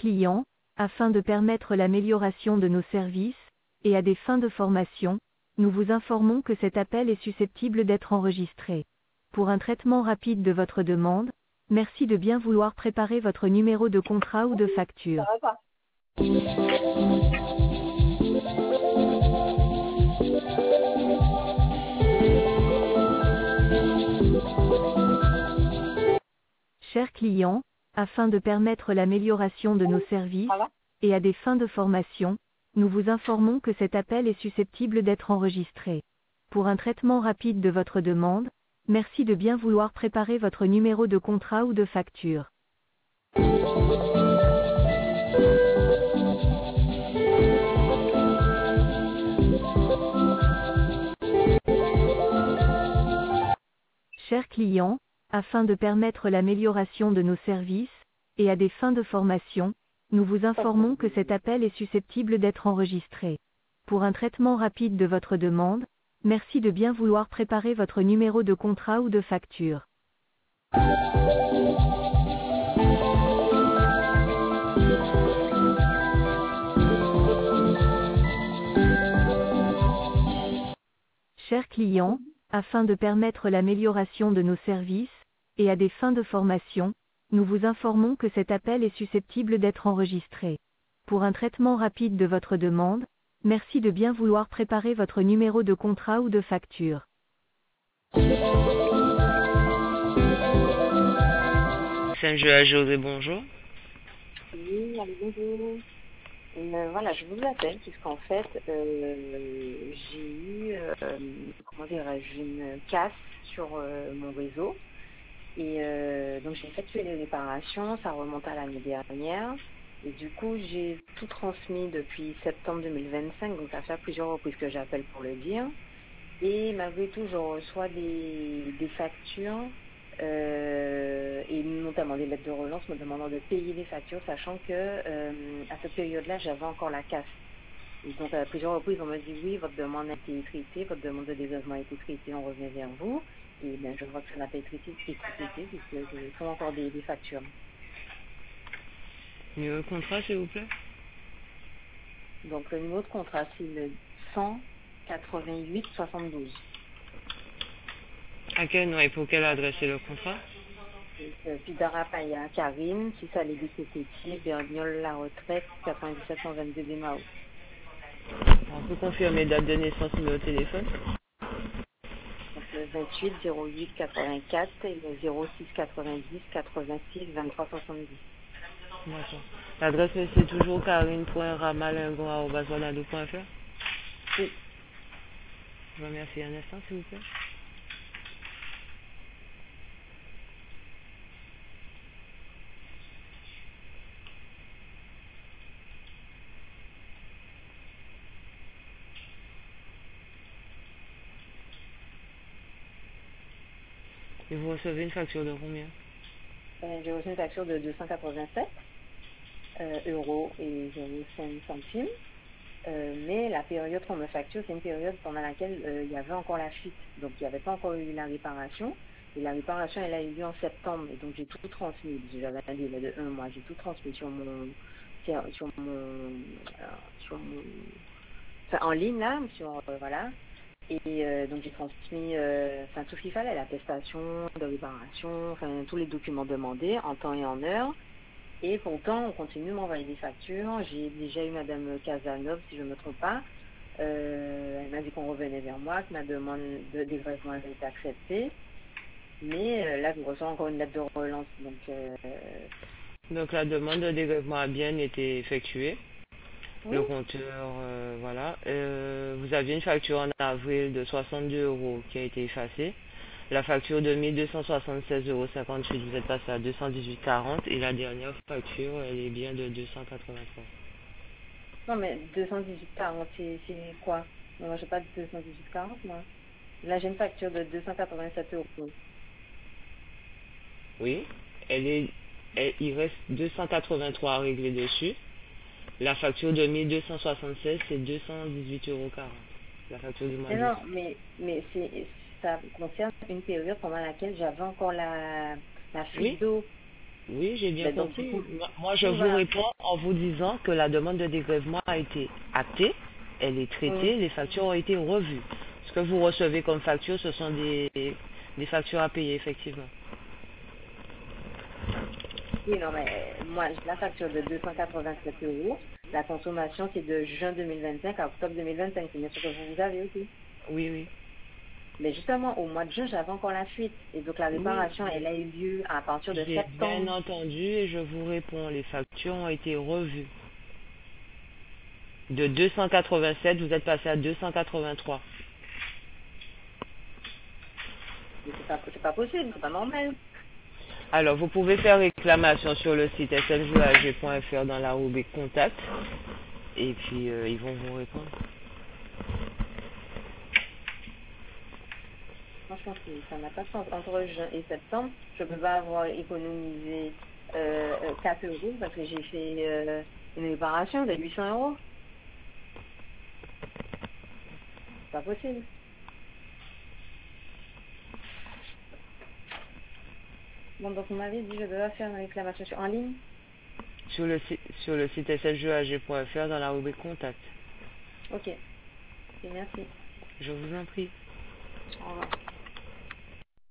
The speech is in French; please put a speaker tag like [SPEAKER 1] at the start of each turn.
[SPEAKER 1] client, afin de permettre l'amélioration de nos services, et à des fins de formation, nous vous informons que cet appel est susceptible d'être enregistré. Pour un traitement rapide de votre demande, merci de bien vouloir préparer votre numéro de contrat ou de facture.
[SPEAKER 2] Ça va pas.
[SPEAKER 1] Chers clients, afin de permettre l'amélioration de nos services,
[SPEAKER 2] Ça va?
[SPEAKER 1] et à des fins de formation, nous vous informons que cet appel est susceptible d'être enregistré. Pour un traitement rapide de votre demande, merci de bien vouloir préparer votre numéro de contrat ou de facture. Chers clients, afin de permettre l'amélioration de nos services, et à des fins de formation, nous vous informons que cet appel est susceptible d'être enregistré. Pour un traitement rapide de votre demande, merci de bien vouloir préparer votre numéro de contrat ou de facture. Chers clients, afin de permettre l'amélioration de nos services, et à des fins de formation, nous vous informons que cet appel est susceptible d'être enregistré. Pour un traitement rapide de votre demande, merci de bien vouloir préparer votre numéro de contrat ou de facture.
[SPEAKER 3] Saint-Joël José, bonjour.
[SPEAKER 2] Oui, allez, bonjour. Voilà, je vous appelle puisqu'en fait, j'ai eu, comment dirais-je, une casse sur mon réseau. Et donc j'ai effectué les réparations, ça remonte à l'année dernière. Et du coup, j'ai tout transmis depuis septembre 2025, donc ça fait à plusieurs reprises que j'appelle pour le dire. Et malgré tout, je reçois des factures, et notamment des lettres de relance me demandant de payer les factures, sachant que à cette période-là, j'avais encore la casse. Et donc à plusieurs reprises, on me dit oui, votre demande a été traitée, votre demande de dégrèvement a été traitée, on revient vers vous. Et bien, je vois que ça n'a pas été traité, puisque je fais encore des factures.
[SPEAKER 3] Numéro de contrat, s'il vous plaît.
[SPEAKER 2] Donc le numéro de contrat, c'est le 188 72.
[SPEAKER 3] À quel nom et pour quelle adresse est le contrat?
[SPEAKER 2] Pidarapaya, Karine, 6 allée du Cocotier, Berniol, La Retraite, 97 122 Bémao.
[SPEAKER 3] On peut confirmer date de naissance et numéro de téléphone.
[SPEAKER 2] Donc le 28 08 84 et le 06 90 86 23 70.
[SPEAKER 3] D'accord. L'adresse c'est toujours karine.ramalingon@wanadoo.fr.
[SPEAKER 2] Oui.
[SPEAKER 3] Je vous remercie un instant, s'il vous plaît. Et vous recevez une facture de combien?
[SPEAKER 2] J'ai reçu une facture de 287 euros et 05 centimes. Mais la période qu'on me facture, c'est une période pendant laquelle il y avait encore la fuite. Donc il n'y avait pas encore eu la réparation. Et la réparation, elle a eu lieu en septembre. Et donc j'ai tout transmis. J'avais un délai de 1 mois. J'ai tout transmis sur mon, enfin, en ligne là, voilà. Et donc j'ai transmis enfin, tout ce qu'il fallait, l'attestation de réparation, enfin tous les documents demandés en temps et en heure. Et pourtant, on continue de m'envoyer des factures. J'ai déjà eu Madame Casanov, si je ne me trompe pas. Elle m'a dit qu'on revenait vers moi, que ma demande de dégrèvement avait été acceptée. Mais là, je reçois encore une lettre de relance.
[SPEAKER 3] Donc la demande de dégrèvement a bien été effectuée.
[SPEAKER 2] Oui.
[SPEAKER 3] Le compteur, voilà. Vous aviez une facture en avril de 62 euros qui a été effacée. La facture de 1276,58 euros, vous êtes passé à 218,40 et la dernière facture, elle est bien de 283.
[SPEAKER 2] Non, mais 218,40, c'est quoi? Moi, je n'ai pas de 218,40, moi. Là, j'ai une facture de 287 euros.
[SPEAKER 3] Oui, il reste 283 à régler dessus. La facture de 1276, c'est 218,40 euros. La facture du mois
[SPEAKER 2] Mais
[SPEAKER 3] d'août.
[SPEAKER 2] non, mais ça concerne une période pendant laquelle j'avais encore la fuite
[SPEAKER 3] Oui,
[SPEAKER 2] d'eau.
[SPEAKER 3] Oui, j'ai bien
[SPEAKER 2] Mais donc,
[SPEAKER 3] compris.
[SPEAKER 2] du coup,
[SPEAKER 3] Moi, je vous
[SPEAKER 2] voilà.
[SPEAKER 3] réponds en vous disant que la demande de dégrèvement a été actée, elle est traitée, les factures ont été revues. Ce que vous recevez comme facture, ce sont des factures à payer, effectivement.
[SPEAKER 2] Oui, non, mais moi, j'ai la facture de 287 euros. La consommation, c'est de juin 2025 à octobre 2025. C'est bien ce que vous avez aussi.
[SPEAKER 3] Oui, oui.
[SPEAKER 2] Mais justement, au mois de juin, j'avais encore la fuite. Et donc, la
[SPEAKER 3] Oui,
[SPEAKER 2] réparation, elle a eu lieu à partir de
[SPEAKER 3] j'ai bien
[SPEAKER 2] septembre.
[SPEAKER 3] entendu et je vous réponds, les factures ont été revues. De 287, vous êtes passé à 283.
[SPEAKER 2] Mais c'est pas possible, c'est pas normal.
[SPEAKER 3] Alors, vous pouvez faire réclamation sur le site smjuag.fr dans la rubrique contact et puis ils vont vous répondre.
[SPEAKER 2] Franchement, ça n'a pas de sens. Entre juin et septembre, je peux pas avoir économisé 4 euros parce que j'ai fait une réparation de 800 euros. C'est pas possible. Bon, donc vous m'avez dit je dois faire une réclamation en ligne.
[SPEAKER 3] Sur le site smjuag.fr dans la rubrique contact.
[SPEAKER 2] Ok, et merci.
[SPEAKER 3] Je vous en prie.
[SPEAKER 2] Au revoir.